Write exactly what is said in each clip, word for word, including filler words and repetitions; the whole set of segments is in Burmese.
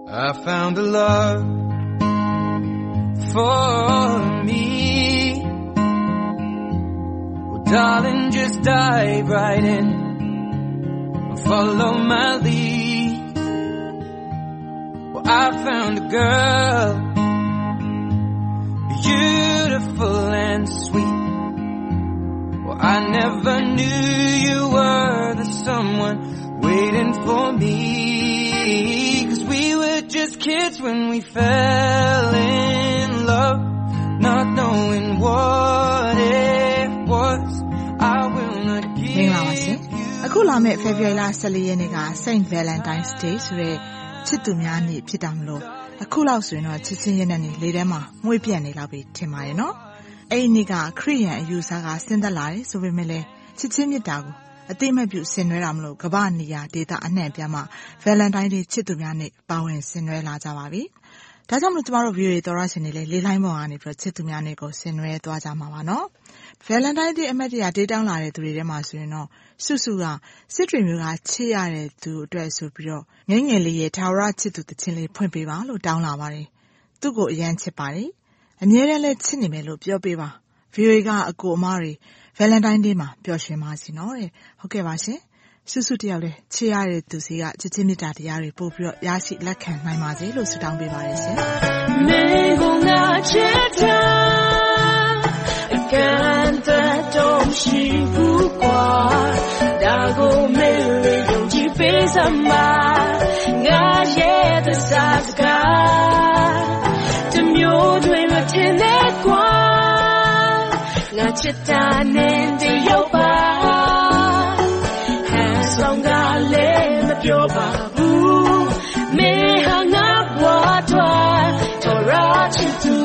I found a love for me. Well, darling, just dive right in and follow my lead. Well, I found a girl, beautiful and sweet. Well, I never knew you were the someone waiting for me. 'Cause we were just kids when we fell in love, not knowing what it was. I will not give you. အခုလာမယ့် February လ ၁၄ ရက်နေ့က Saint Valentine's Day ဆိုတဲ့ချစ်သူများနေ့ဖြစ်တာမလို့အခုလောက်ဆိုရင်တော့ချစ်ချင်းရဲ့နေ့လေးထဲမှာမွေးပြန့်နေလောက်ပြီထင်ပါတယ်နော်။အဲ့ဒီနေ့ကခရစ်ယာန်အယူဆကဆင်းသက်လာတယ်ဆိုပေမဲ့လည်းချစ်ချင်းမြတ်တာကိုအသိမဲ့ပြုဆင်နွှဲတာမလို့ကမ္ဘာနေရာဒေသအနှံ့ပြားမှာ Valentine Day ချစ်သူများနေ့ပါဝင်ဆင်နွှဲလာကြပါပြီ။ဒါကြောင့်မလို့ကျမတို့ view တွေတော်ရရှင်တွေလည်းလေးလိုင်းပေါ်ကနေပြီးတော့ချစ်သူများနေ့ကိုဆင်နွှဲသွားကြမှာပါနော်။ Valentine Day အမတ်တရားဒေးတောင်းလာတဲ့သူတွေထဲမှာဆိုရင်တော့စုစုကစစ်တွေမျိုးကချစ်ရတဲ့သူအတွက်ဆိုပြီးတော့ငယ်ငယ်လေးရဲ့ထာဝရချစ်သူတခြင်းလေးဖွင့်ပေးပါလို့တောင်းလာပါတယ်။သူ့ကိုအရန်ချစ်ပါတယ်။အမြဲတမ်းလည်းချစ်နေမယ်လို့ပြောပေးပါ။ view ကအကိုအမတွေ Valentine Day မှာပျော်ရွှင်ပါစေနော်တဲ့။ဟုတ်ကဲ့ပါရှင်။စုစုတယောက်လည်းချစ်ရတဲ့သူစီကချစ်ချင်းမြတ်တာတရားတွေပို့ပြီးတော့ရရှိလက်ခံနိုင်ပါစေလို့ဆုတောင်းပေးပါရရှင်။မေကုငါချစ်တာကန်တဲ့တော့ရှိဘူးကွာဒါကိုမေးလို့ယုံကြည်ပေးစမ်းပါငါရဲ့သစားစကားတမျိုးတွေမထင်နဲ့ကွာငါချစ်တာနဲ့တယောက်ပါဟန်ဆောင်ကလည်းမပြောပါဘူးမေဟာငါဘွားထွားတော်ရချစ်သူ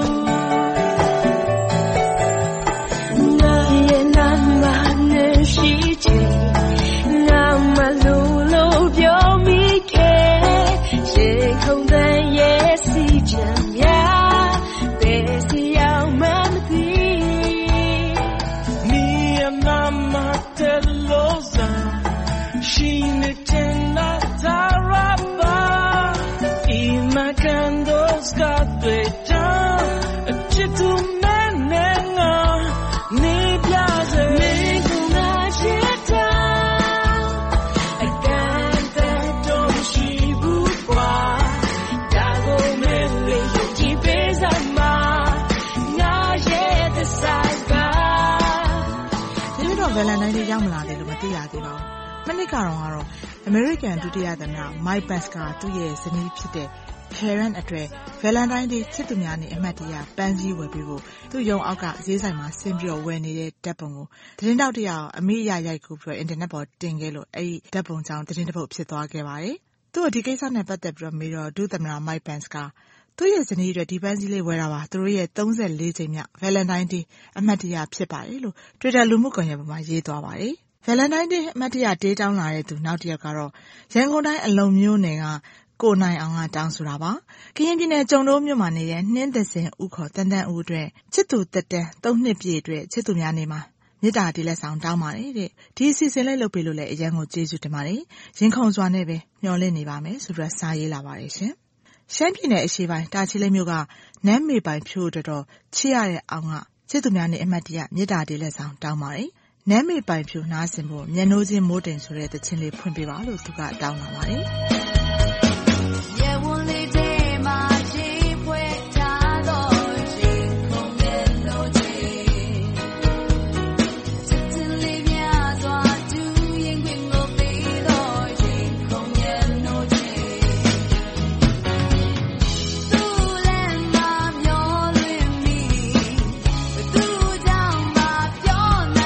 Valentine Day ရောက်မလာတယ်လို့မသိရသေးပါဘူး။မနစ်ကတော့ကတော့ American ဒုတိယသမ္မတ Mike Pence ကသူ့ရဲ့ဇနီးဖြစ်တဲ့ Karen အတွက် Valentine Day ချစ်သူများနေ့အမှတ်တရပန်းစည်းဝယ်ပေးဖို့သူ့ရုံအောက်ကဈေးဆိုင်မှာဆင်းပြီးတော့ဝယ်နေတဲ့ဓာတ်ပုံကိုသတင်းတောက်တယောက်အမေရရိုက်ကူပြီးတော့ internet ပေါ်တင်ခဲ့လို့အဲ့ဒီဓာတ်ပုံကြောင့်သတင်းတစ်ပုဒ်ဖြစ်သွားခဲ့ပါတယ်။သူ့ဒီကိစ္စနဲ့ပတ်သက်ပြီးတော့မေးတော့ဒုသမ္မတ Mike Pence ကသူ့ရဲ့ဇနီးအတွက်ဒီပန်းစည်းလေးဝယ်တာပါသူတို့ရဲ့၃၄ကြိမ်မြောက် Valentine Day အမှတ်တရဖြစ်ပါတယ်လို့ Twitter လူမှုကွန်ရက်ပေါ်မှာရေးသွားပါတယ်။ Valentine Day အမှတ်တရဒေးတောင်းလာတဲ့သူနောက်တစ်ယောက်ကတော့ရန်ကုန်တိုင်းအလုံမြို့နယ်ကကိုနိုင်အောင်ကတောင်းဆိုတာပါ။ကရင်ပြည်နယ်ကျုံတိုးမြို့မှာနေတဲ့နှင်းသစင်ဦးခေါ်တန်တန်ဦးအတွက်ချစ်သူတက်တန်း၃နှစ်ပြည့်အတွက်ချစ်သူများနေမှာမေတ္တာတီလက်ဆောင်တောင်းပါတယ်တဲ့ဒီအစီအစဉ်လေးလုပ်ပေးလို့လည်းအရန်ကိုကျေးဇူးတင်ပါတယ်ရင်ခုန်စွာနဲ့ပဲမျှော်လင့်နေပါမယ်ဆိုပြီးစာရေးလာပါတယ်ရှင်ရှမ်းပြည်နယ်အရှေ့ပိုင်းတာချီလိတ်မြို့ကနမ်းမေပိုင်ဖြိုးတော်တော်ချစ်ရတဲ့အောင်ကချစ်သူများနဲ့အမှတ်တရမေတ္တာတီလက်ဆောင်တောင်းပါတယ်နမ်းမေပိုင်ဖြိုးနားဆင်ဖို့မျက်နှိုးချင်းမိုးတင်ဆိုတဲ့သချင်းလေးဖွင့်ပေးပါလို့သူကတောင်းလာပါတယ်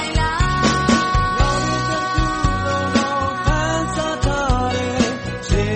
Hey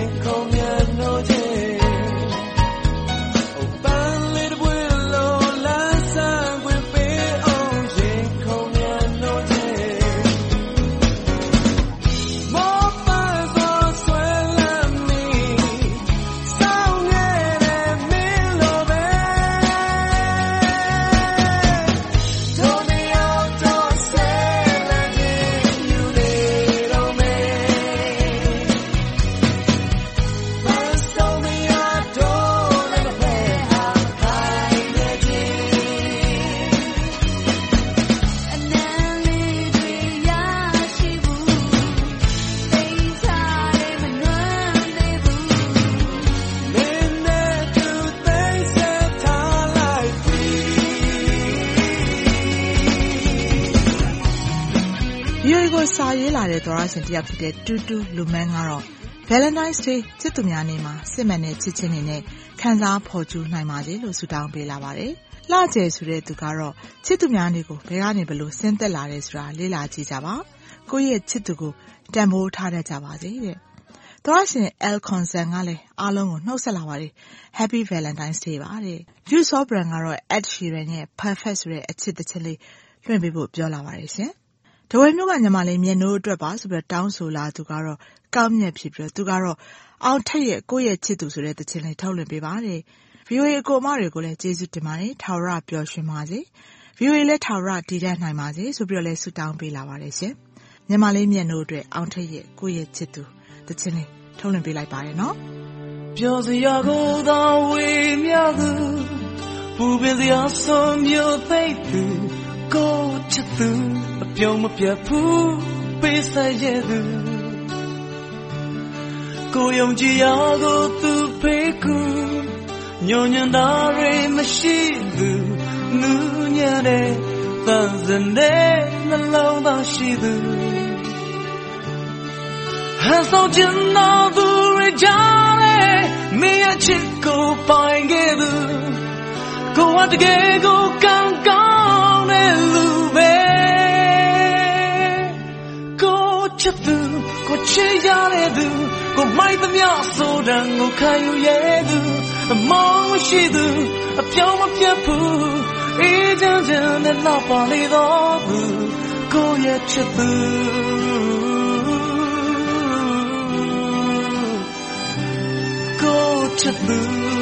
စာရေးလာတဲ့သောရရှင်တယောက်ဖြစ်တဲ့တူတူလူမန်းကတော့ Valentine's Day ချစ်သူများနေ့မှာစစ်မှန်တဲ့ချစ်ချင်းတွေနဲ့ခံစားဖော်ကျူးနိုင်ပါစေလို့ဆုတောင်းပေးလာပါတယ်။လှကျယ်ဆိုတဲ့သူကတော့ချစ်သူများနေ့ကိုဘယ်ကနေဘလို့ဆင်းသက်လာတယ်ဆိုတာလေ့လာကြည့်ကြပါ။ကိုယ့်ရဲ့ချစ်သူကိုတန်ဖိုးထားတတ်ကြပါစေတဲ့။သောရရှင် El Concern ကလည်းအားလုံးကိုနှုတ်ဆက်လာပါတယ်။ Happy Valentine's Day ပါတဲ့။ Juice Sobran ကတော့ Ed Sheeran ရဲ့ Perfect ဆိုတဲ့အချစ်တစ်ချက်လေးလွှင့်ပေးဖို့ပြောလာပါတယ်ရှင်။ဒဝဲမျိုးကညီမလေးမျက်နှိုးအတွက်ပါဆိုပြီးတောင်းဆိုလာသူကတော့ကောင်းမြတ်ဖြစ်ပြီးသူကတော့အောင်ထက်ရဲ့ကိုယ့်ရဲ့ချစ်သူဆိုတဲ့တခြင်းလေးထုတ်လွှင့်ပေးပါတယ်။ ဗီအိုအေ အကိုအမတွေကိုလည်းကျေးဇူးတင်ပါတယ်။ထာဝရပျော်ရွှင်ပါစေ။ ဗီအိုအေလည်းထာဝရတည်တတ်နိုင်ပါစေဆိုပြီးတော့လည်းဆုတောင်းပေးလာပါတယ်ရှင်။ညီမလေးမျက်နှိုးအတွက်အောင်ထက်ရဲ့ကိုယ့်ရဲ့ချစ်သူတခြင်းလေးထုတ်လွှင့်ပေးလိုက်ပါတယ်နော်။ပျော်စရာကိုသာဝေမျှသူပူပင်စရာဆုံးမျိုးသိသူကိုချစ်သူအပြုံးမပြတ်ဘူးပေးဆက်ရဲ့သူကိုယုံကြည်ရာကိုသူဖေးကူညဉ့်ညံတာတွေမရှိသူနူးညံ့တဲ့သံစနဲ့နှလုံးသားရှိသူဟန်ဆောင်ချင်တော်သူတွေကြားတဲ့မင်းရဲ့ချစ်ကိုပိုင်ခဲ့သူကိုယ်တကယ်ကိုကောင်းကောင်းတဲ့လူပဲကိုချစ်သူကိုချစ်ရတဲ့သူကိုမိုက်သမျှဆိုတဲ့ကိုခံယူရဲ့သူအမောင်းရှိသူအပြောင်းမပြတ်ဘူးအေးချမ်းချမ်းနဲ့လောက်ပါလေတော့သူကိုရဲ့ချစ်သူကိုချစ်သူ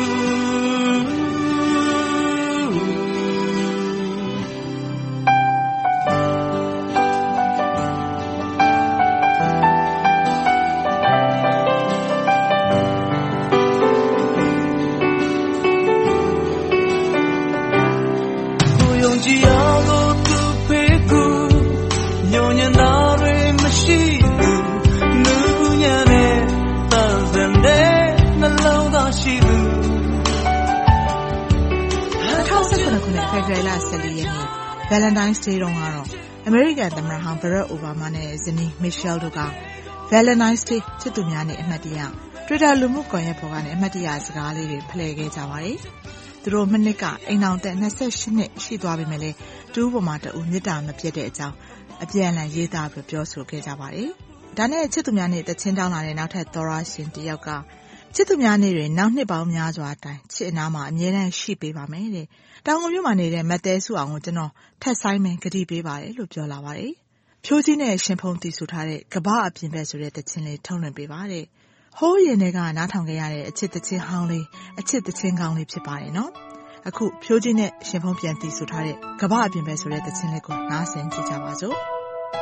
Valentine's Day တုန်းကတော့ American သမ္မတဟောင်း Barack Obama နဲ့ဇနီး Michelle တို့က Valentine's Day ချစ်သူများနေ့အမှတ်တရ Twitter လူမှုကွန်ရက်ပေါ်ကနေအမှတ်တရစကားလေးတွေဖလှယ်ခဲ့ကြပါတယ်။သူတို့မနှစ်ကအိမ်အောင်သက်၂၈နှစ်ရှိသွားပြီမဲ့လည်းတူးပေါ်မှာတူးမြစ်တာမပြတ်တဲ့အကြောင်းအပြန်အလှန်ရေးသားပြီးပြောဆိုခဲ့ကြပါတယ်။ဒါနဲ့ချစ်သူများနေ့တချင်းတောင်းလာတဲ့နောက်ထပ်သောရရှင်တယောက်ကချစ်သူများနေ့တွင်နောက်နှစ်ပေါင်းများစွာတိုင်ချစ်အနာမှာအမြဲတမ်းရှိပေးပါမယ်တဲ့။တောင်ကုန်မြို့မှာနေတဲ့မတ်တဲစုအောင်ကိုကျွန်တော်ထက်ဆိုင်မယ်ဂတိပေးပါတယ်လို့ပြောလာပါတယ်။ဖြိုးကြီးနဲ့ရှင်ဖုံးတီဆိုထားတဲ့ကဘာအပြင်ဘက်ဆိုတဲ့တခြင်းလေးထုံးလွှင့်ပေးပါတယ်။ဟိုးရင်တွေကနားထောင်ခဲ့ရတဲ့အချစ်တခြင်းဟောင်းလေးအချစ်တခြင်းကောင်းလေးဖြစ်ပါတယ်နော်။အခုဖြိုးကြီးနဲ့ရှင်ဖုံးပြန်တီဆိုထားတဲ့ကဘာအပြင်ဘက်ဆိုတဲ့တခြင်းလေးကိုနားဆင်ကြည့်ကြပါစို့။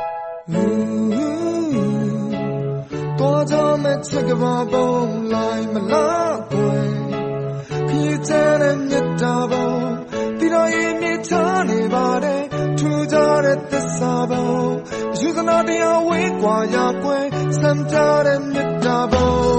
多着没吃个包包来没拉过，可以在那面打包，地上一面茶里把的，出家的的沙包，就是那点要为瓜呀贵，三家的面打包。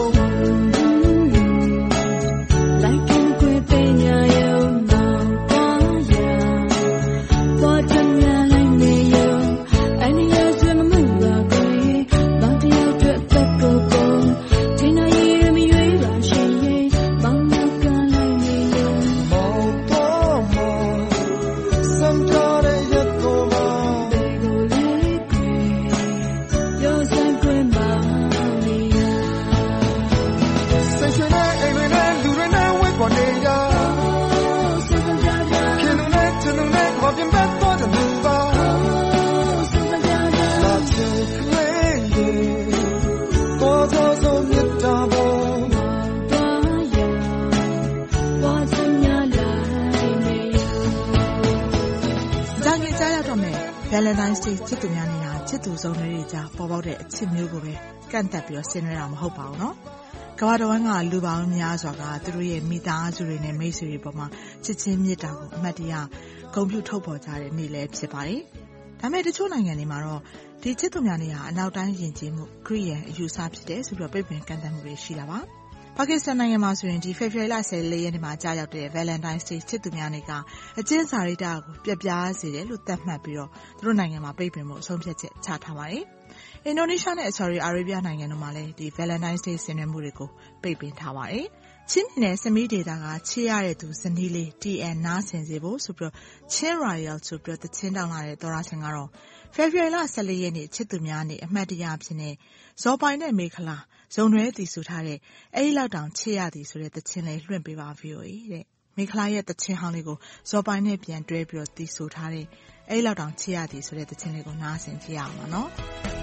Valentine's Day ချစ်သူများနေတာချစ်သူဆုံးတွေကြားပေါ်ပေါက်တဲ့အချစ်မျိုးကိုပဲကန့်သက်ပြီးတော့ဆင်နွှဲတာမဟုတ်ပါဘူးနော်။ကမ္ဘာတစ်ဝန်းကလူပေါင်းများစွာကသူတို့ရဲ့မိသားစုတွေနဲ့မိတ်ဆွေတွေပေါ်မှာချစ်ချင်းမြတ်တာကိုအမှတ်တရဂုဏ်ပြုထုတ်ဖော်ကြတဲ့နေ့လည်းဖြစ်ပါတယ်။ဒါပေမဲ့တချို့နိုင်ငံတွေမှာတော့ဒီချစ်သူများနေဟာအနောက်တိုင်းယဉ်ကျေးမှုခရစ်ယာန်အယူအဆဖြစ်တဲ့ဆိုပြီးတော့ပြည့်ပင်ကန့်သက်မှုတွေရှိတာပါ။ပါကစ္စတန်နိုင်ငံမှာဆိုရင်ဒီဖေဖော်ဝါရီလဆယ်လေးရက်နေ့မှာကြာရောက်တဲ့ Valentine's Day ချစ်သူများနေ့ကအကျဉ်းစာရိတ္တကိုပြပြစေတယ်လို့သတ်မှတ်ပြီးတော့သူတို့နိုင်ငံမှာပြည့်ပင်မှုအဆုံးဖြတ်ချက်ချထားပါတယ်။အင်ဒိုနီးရှားနဲ့ဆော်ဒီအာရေဗျနိုင်ငံတို့မှာလည်းဒီ Valentine's Day ဆင်နွှဲမှုတွေကိုပိတ်ပင်ထားပါတယ်။ချင်းပြည်နယ်စမီးဒေသကချစ်ရတဲ့သူဇနီးလေး တီ အန် နားဆင်စေဖို့ဆိုပြီးချင်း Royal ဆိုပြီးတချင်းတောင်းလာတဲ့သောရဆင်ကတော့ February လ ဆယ့်လေးရက်နေ့ချစ်သူများနေ့အမှတ်တရဖြစ်နေဇော်ပိုင်နဲ့မေခလာဇုံတွဲတည်ဆူထားတဲ့အဲ့ဒီလောက်တောင်ချစ်ရသည်ဆိုတဲ့တချင်းလေးလွှင့်ပေးပါ ဗီအိုအေ တဲ့မေခလာရဲ့တချင်းဟောင်းလေးကိုဇော်ပိုင်နဲ့ပြန်တွဲပြီးတော့တည်ဆူထားတဲ့အဲ့ဒီလောက်တောင်ချစ်ရသည်ဆိုတဲ့တချင်းလေးကိုနားဆင်ကြည့်ရအောင်ပါနော်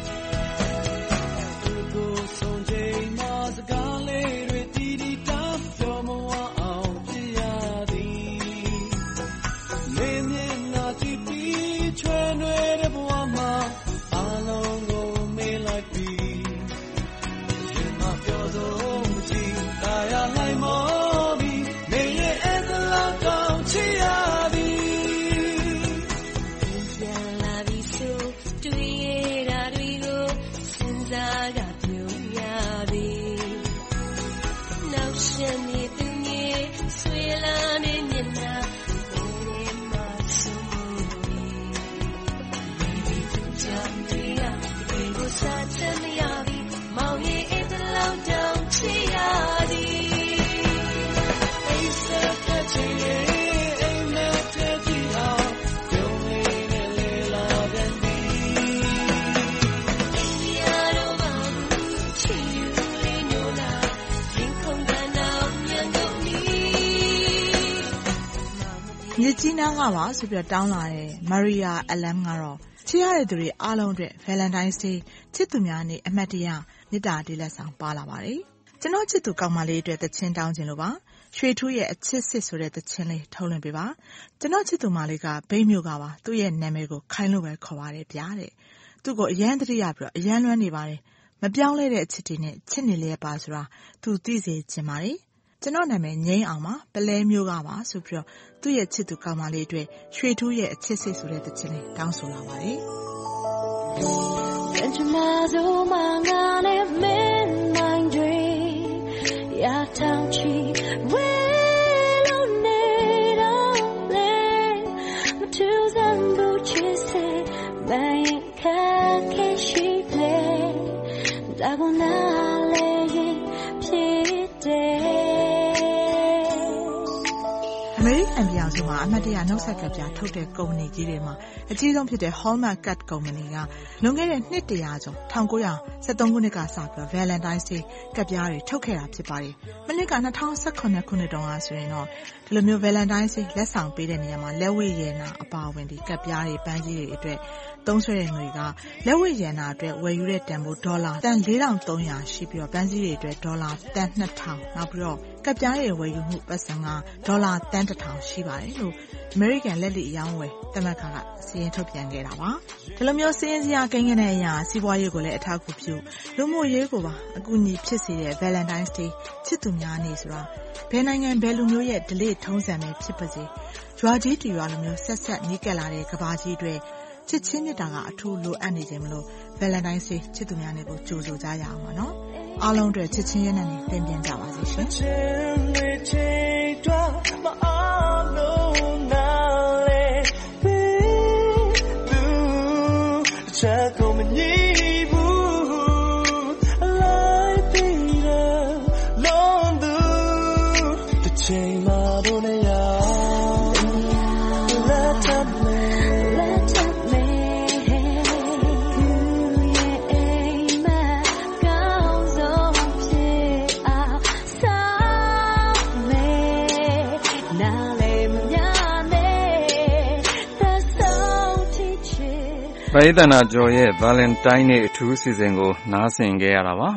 မြစ်ကြီးနားကပါဆိုပြီးတောင်းလာတဲ့ Maria Alam ကတော့ချစ်ရတဲ့သူတွေအားလုံးအတွက် Valentine's Day ချစ်သူများနေ့အမှတ်တရမေတ္တာတေးလက်ဆောင်ပါလာပါတယ်။ကျွန်တော်ချစ်သူကောင်းမလေးအတွက်တချင်းတောင်းခြင်းလို့ပါ။ရွှေထူးရဲ့အချစ်စစ်ဆိုတဲ့တချင်းလေးထုတ်လွှင့်ပေးပါ။ကျွန်တော်ချစ်သူမလေးကဘိတ်မြို့ကပါသူ့ရဲ့နာမည်ကိုခိုင်းလို့ပဲခေါ်ပါတယ်ဗျာတဲ့။သူ့ကိုအရန်တတိယပြီးတော့အရန်လွမ်းနေပါတယ်။မပြောင်းလဲတဲ့အချစ်တွေနဲ့ချစ်နေလျက်ပါဆိုတာသူသိစေချင်ပါတယ်။ကျွန်တော်နာမည်ငိမ့်အောင်ပါပလဲမျိုးကပါဆိုပြီးတော့သူ့ရဲ့ချစ်သူကောင်းမလေးအတွက်ရွှေထူးရဲ့အချစ်စစ်ဆိုတဲ့တခြင်းလေးတောင်းဆိုလာပါတယ်။ American ပြည်အောင်စုမှာအမှတ်တရနှုတ်ဆက်ကပ်ပြထုတ်တဲ့ကုမ္ပဏီကြီးတွေမှာအကြီးဆုံးဖြစ်တဲ့ Hallmark Cut ကုမ္ပဏီကလွန်ခဲ့တဲ့နှစ်တရာကျော်၁၉၁၃ခုနှစ်ကစပြီး Valentine's Day ကပ်ပြားတွေထုတ်ခဲ့တာဖြစ်ပါတယ်။မနှစ်က၂၀၁၇ခုနှစ်တုန်းကဆိုရင်တော့ဒီလိုမျိုး Valentine's Day လက်ဆောင်ပေးတဲ့နေရာမှာလက်ဝတ်ရည်နာအပါအဝင်ဒီကပ်ပြားတွေပန်းကြီးတွေအတွက်သုံးဆွဲတဲ့ငွေကလက်ဝတ်ရည်နာအတွက်ဝယ်ယူတဲ့တန်ဖိုးဒေါ်လာတန်၄ထောင်သုံးရာရှိပြီးတော့ပန်းကြီးတွေအတွက်ဒေါ်လာတန်၂ထောင်နောက်ပြီးတော့ကပ်ပြားတွေဝယ်ယူမှုပတ်စံကဒေါ်လာတန်တစ်ထောင်ရှိပါတယ်လို့ American လက်လီအယောင်းဝယ်တမခါကစီရင်ထုတ်ပြန်ခဲ့တာပါဒီလိုမျိုးစီရင်စရာကိန်းဂဏန်းအရာစီးပွားရေးကိုလည်းအထောက်အကူပြုလူမှုရေးကိုပါအကူအညီဖြစ်စေတဲ့ Valentine's Day ချစ်သူများနေ့ဆိုတာဘယ်နိုင်ငံဘယ်လူမျိုးရဲ့ဓလေ့ထုံးစံပဲဖြစ်ပါစေရွာကြီးတူရွာလူမျိုးဆက်ဆက်နီးကပ်လာတဲ့ကဘာကြီးတွေချစ်ချင်းမြတ်တာကအထူးလိုအပ်နေခြင်းမလို့ Valentine's Day ချစ်သူများနေ့ကိုကြိုဆိုကြရအောင်ပါနော်အားလုံးအတွက်ချစ်ချင်းရဲ့နဲ့သင်ပြန်ကြပါစေရှင်ပရိသနာကျော်ရဲ့ Valentine နေ့အထူးအစီအစဉ်ကိုနားဆင်ခဲ့ရတာပါ